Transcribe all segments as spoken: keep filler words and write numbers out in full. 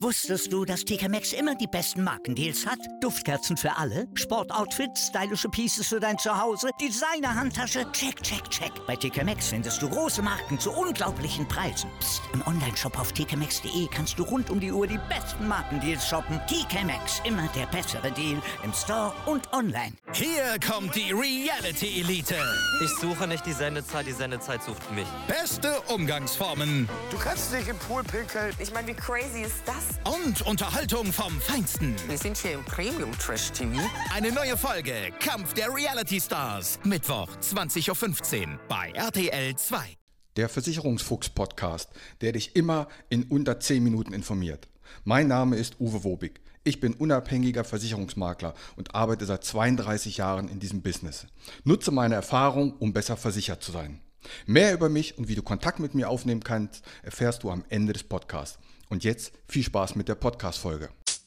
Wusstest du, dass T K Maxx immer die besten Markendeals hat? Duftkerzen für alle, Sportoutfits, stylische Pieces für dein Zuhause, Designer-Handtasche, check, check, check. Bei T K Maxx findest du große Marken zu unglaublichen Preisen. Psst. Im Onlineshop auf t k maxx punkt d e kannst du rund um die Uhr die besten Markendeals shoppen. T K Maxx, immer der bessere Deal im Store und online. Hier kommt die Reality-Elite. Ich suche nicht die Sendezeit, die Sendezeit sucht mich. Beste Umgangsformen. Du kannst nicht im Pool pinkeln. Ich meine, wie crazy ist das? Und Unterhaltung vom Feinsten. Wir sind hier im Premium-Trash-T V. Eine neue Folge Kampf der Reality-Stars. Mittwoch, zwanzig Uhr fünfzehn bei R T L zwei. Der Versicherungsfuchs-Podcast, der dich immer in unter zehn Minuten informiert. Mein Name ist Uwe Wobig. Ich bin unabhängiger Versicherungsmakler und arbeite seit zweiunddreißig Jahren in diesem Business. Nutze meine Erfahrung, um besser versichert zu sein. Mehr über mich und wie du Kontakt mit mir aufnehmen kannst, erfährst du am Ende des Podcasts. Und jetzt viel Spaß mit der Podcast-Folge.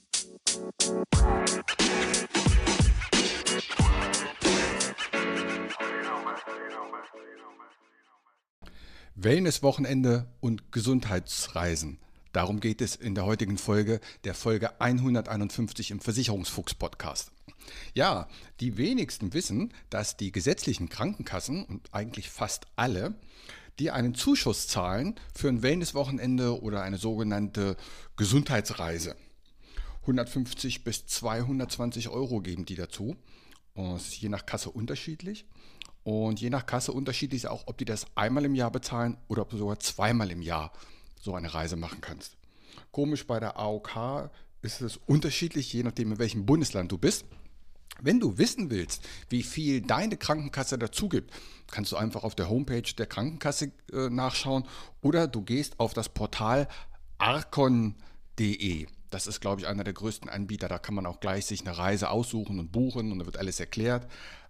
Wellness-Wochenende und Gesundheitsreisen. Darum geht es in der heutigen Folge, der Folge hunderteinundfünfzig im Versicherungsfuchs-Podcast. Ja, die wenigsten wissen, dass die gesetzlichen Krankenkassen und eigentlich fast alle, die einen Zuschuss zahlen für ein Wellness-Wochenende oder eine sogenannte Gesundheitsreise. hundertfünfzig bis zweihundertzwanzig Euro geben die dazu. Und das ist je nach Kasse unterschiedlich. Und je nach Kasse unterschiedlich ist auch, ob die das einmal im Jahr bezahlen oder ob du sogar zweimal im Jahr so eine Reise machen kannst. Komisch, bei der A O K ist es unterschiedlich, je nachdem in welchem Bundesland du bist. Wenn du wissen willst, wie viel deine Krankenkasse dazu gibt, kannst du einfach auf der Homepage der Krankenkasse äh, nachschauen oder du gehst auf das Portal arcon punkt de. Das ist, glaube ich, einer der größten Anbieter. Da kann man auch gleich sich eine Reise aussuchen und buchen und da wird alles erklärt.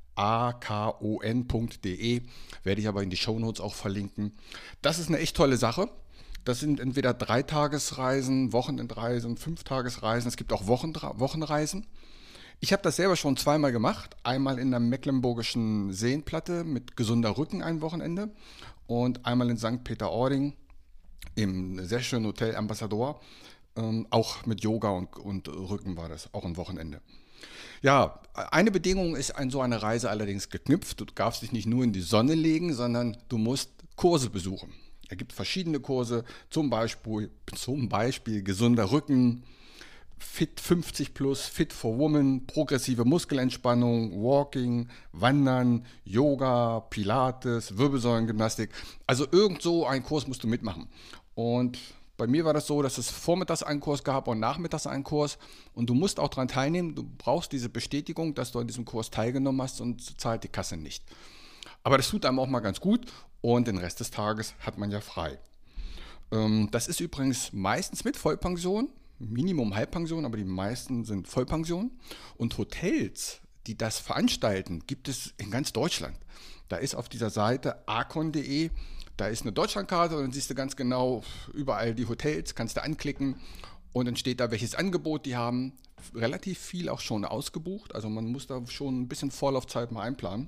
arcon punkt de werde ich aber in die Shownotes auch verlinken. Das ist eine echt tolle Sache. Das sind entweder Dreitagesreisen, Wochenendreisen, Fünftagesreisen. Es gibt auch Wochen, Wochenreisen. Ich habe das selber schon zweimal gemacht. Einmal in der mecklenburgischen Seenplatte mit gesunder Rücken ein Wochenende und einmal in Sankt Peter-Ording im sehr schönen Hotel Ambassador. Ähm, auch mit Yoga und, und Rücken war das, auch ein Wochenende. Ja, eine Bedingung ist an so eine Reise allerdings geknüpft. Du darfst dich nicht nur in die Sonne legen, sondern du musst Kurse besuchen. Es gibt verschiedene Kurse, zum Beispiel, zum Beispiel gesunder Rücken, Fit fünfzig plus, Fit for Women, progressive Muskelentspannung, Walking, Wandern, Yoga, Pilates, Wirbelsäulengymnastik. Also irgend so einen Kurs musst du mitmachen. Und bei mir war das so, dass es vormittags einen Kurs gab und nachmittags einen Kurs. Und du musst auch daran teilnehmen. Du brauchst diese Bestätigung, dass du an diesem Kurs teilgenommen hast, und zahlt die Kasse nicht. Aber das tut einem auch mal ganz gut und den Rest des Tages hat man ja frei. Das ist übrigens meistens mit Vollpension. Minimum Halbpension, aber die meisten sind Vollpension. Und Hotels, die das veranstalten, gibt es in ganz Deutschland. Da ist auf dieser Seite arcon punkt de, da ist eine Deutschlandkarte und dann siehst du ganz genau überall die Hotels, kannst du anklicken und dann steht da, welches Angebot die haben. Relativ viel auch schon ausgebucht, also man muss da schon ein bisschen Vorlaufzeit mal einplanen.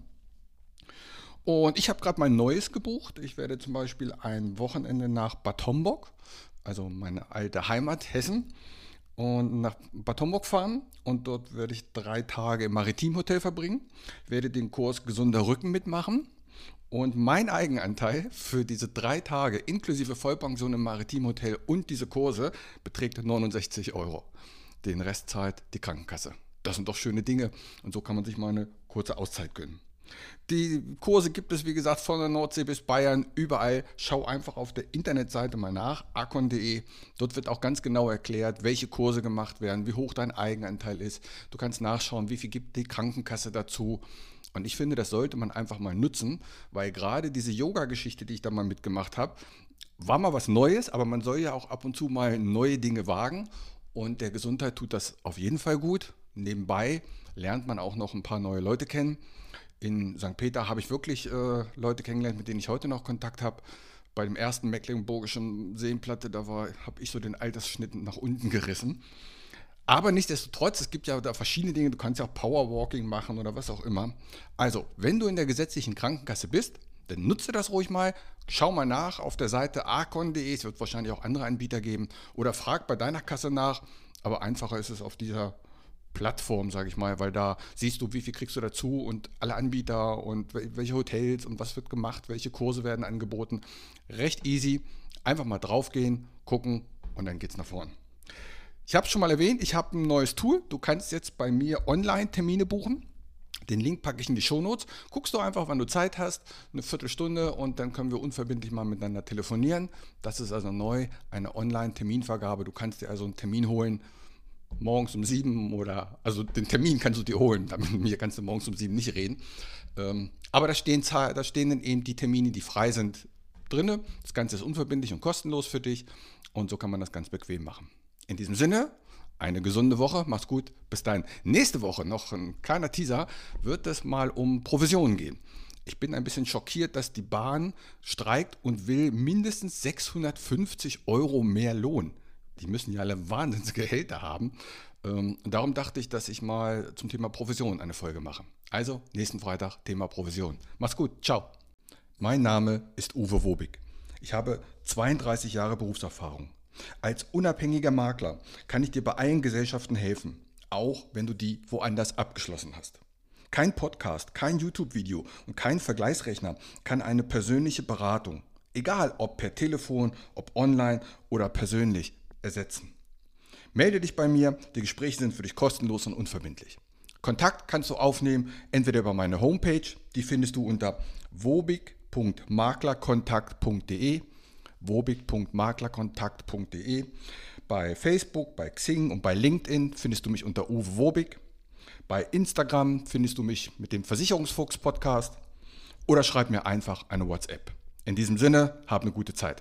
Und ich habe gerade mein neues gebucht. Ich werde zum Beispiel ein Wochenende nach Bad Homburg, also meine alte Heimat Hessen, und nach Bad Homburg fahren und dort werde ich drei Tage im Maritimhotel verbringen, werde den Kurs gesunder Rücken mitmachen und mein Eigenanteil für diese drei Tage inklusive Vollpension im Maritimhotel und diese Kurse beträgt neunundsechzig Euro. Den Rest zahlt die Krankenkasse. Das sind doch schöne Dinge und so kann man sich mal eine kurze Auszeit gönnen. Die Kurse gibt es, wie gesagt, von der Nordsee bis Bayern, überall. Schau einfach auf der Internetseite mal nach, arcon punkt de. Dort wird auch ganz genau erklärt, welche Kurse gemacht werden, wie hoch dein Eigenanteil ist. Du kannst nachschauen, wie viel gibt die Krankenkasse dazu. Und ich finde, das sollte man einfach mal nutzen, weil gerade diese Yoga-Geschichte, die ich da mal mitgemacht habe, war mal was Neues, aber man soll ja auch ab und zu mal neue Dinge wagen. Und der Gesundheit tut das auf jeden Fall gut. Nebenbei lernt man auch noch ein paar neue Leute kennen. In Sankt Peter habe ich wirklich äh, Leute kennengelernt, mit denen ich heute noch Kontakt habe. Bei dem ersten mecklenburgischen Seenplatte, da habe ich so den Altersschnitt nach unten gerissen. Aber nichtsdestotrotz, es gibt ja da verschiedene Dinge. Du kannst ja auch Powerwalking machen oder was auch immer. Also, wenn du in der gesetzlichen Krankenkasse bist, Dann nutze das ruhig mal, schau mal nach auf der Seite arcon punkt de, es wird wahrscheinlich auch andere Anbieter geben, oder frag bei deiner Kasse nach, aber einfacher ist es auf dieser Plattform, sage ich mal, weil da siehst du, wie viel kriegst du dazu und alle Anbieter und welche Hotels und was wird gemacht, welche Kurse werden angeboten. Recht easy, einfach mal draufgehen, gucken und dann geht's nach vorn. Ich habe es schon mal erwähnt, ich habe ein neues Tool, du kannst jetzt bei mir online Termine buchen. Den Link packe ich in die Shownotes. Guckst du einfach, wann du Zeit hast, eine Viertelstunde und dann können wir unverbindlich mal miteinander telefonieren. Das ist also neu, eine Online-Terminvergabe. Du kannst dir also einen Termin holen, morgens um sieben oder, also den Termin kannst du dir holen, mit mir kannst du morgens um sieben nicht reden. Ähm, aber da stehen, da stehen dann eben die Termine, die frei sind, drin. Das Ganze ist unverbindlich und kostenlos für dich und so kann man das ganz bequem machen. In diesem Sinne, eine gesunde Woche, mach's gut, bis dahin. Nächste Woche, noch ein kleiner Teaser, wird es mal um Provisionen gehen. Ich bin ein bisschen schockiert, dass die Bahn streikt und will mindestens sechshundertfünfzig Euro mehr Lohn. Die müssen ja alle Wahnsinnsgehälter haben. Und darum dachte ich, dass ich mal zum Thema Provision eine Folge mache. Also, nächsten Freitag, Thema Provision. Mach's gut, ciao. Mein Name ist Uwe Wobig. Ich habe zweiunddreißig Jahre Berufserfahrung. Als unabhängiger Makler kann ich dir bei allen Gesellschaften helfen, auch wenn du die woanders abgeschlossen hast. Kein Podcast, kein YouTube-Video und kein Vergleichsrechner kann eine persönliche Beratung, egal ob per Telefon, ob online oder persönlich, ersetzen. Melde dich bei mir, die Gespräche sind für dich kostenlos und unverbindlich. Kontakt kannst du aufnehmen, entweder über meine Homepage, die findest du unter wobig punkt maklerkontakt punkt de, wobig punkt maklerkontakt punkt de. Bei Facebook, bei Xing und bei LinkedIn findest du mich unter Uwe Wobig. Bei Instagram findest du mich mit dem Versicherungsfuchs-Podcast oder schreib mir einfach eine WhatsApp. In diesem Sinne, hab eine gute Zeit.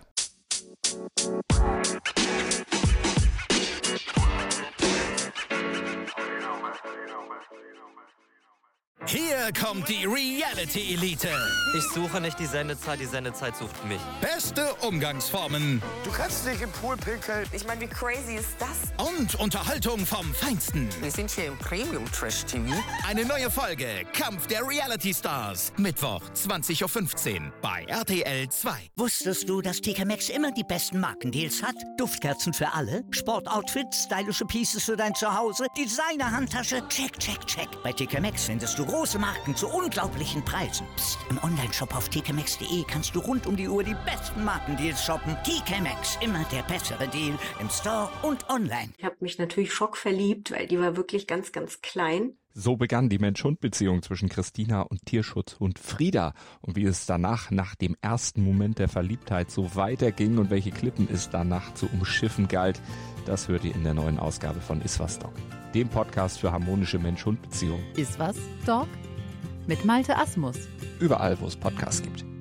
Hier kommt die Reality Elite. Ich suche nicht die Sendezeit, die Sendezeit sucht mich. Beste Umgangsformen Du kannst nicht im Pool pinkeln. Ich meine, wie crazy ist das? und Unterhaltung vom Feinsten. Wir sind hier im Premium-Trash-T V. Eine neue Folge Kampf der Reality Stars. Mittwoch, zwanzig Uhr fünfzehn bei R T L zwei. Wusstest du, dass T K Maxx immer die besten Markendeals hat? Duftkerzen für alle, Sportoutfits, stylische Pieces für dein Zuhause, Designer-Handtasche, check, check, check. Bei T K Maxx findest du große Marken zu unglaublichen Preisen. Psst. Im Onlineshop auf t k maxx punkt de kannst du rund um die Uhr die besten Markendeals shoppen. T K Maxx, immer der bessere Deal im Store und online. Ich habe mich natürlich schockverliebt, weil die war wirklich ganz, ganz klein. So begann die Mensch-Hund-Beziehung zwischen Christina und Tierschutzhund Frieda. Und wie es danach, nach dem ersten Moment der Verliebtheit, so weiterging und welche Klippen es danach zu umschiffen galt, das hört ihr in der neuen Ausgabe von Iswas Dog, dem Podcast für harmonische Mensch-Hund-Beziehungen. Iswas Dog mit Malte Asmus. Überall, wo es Podcasts gibt.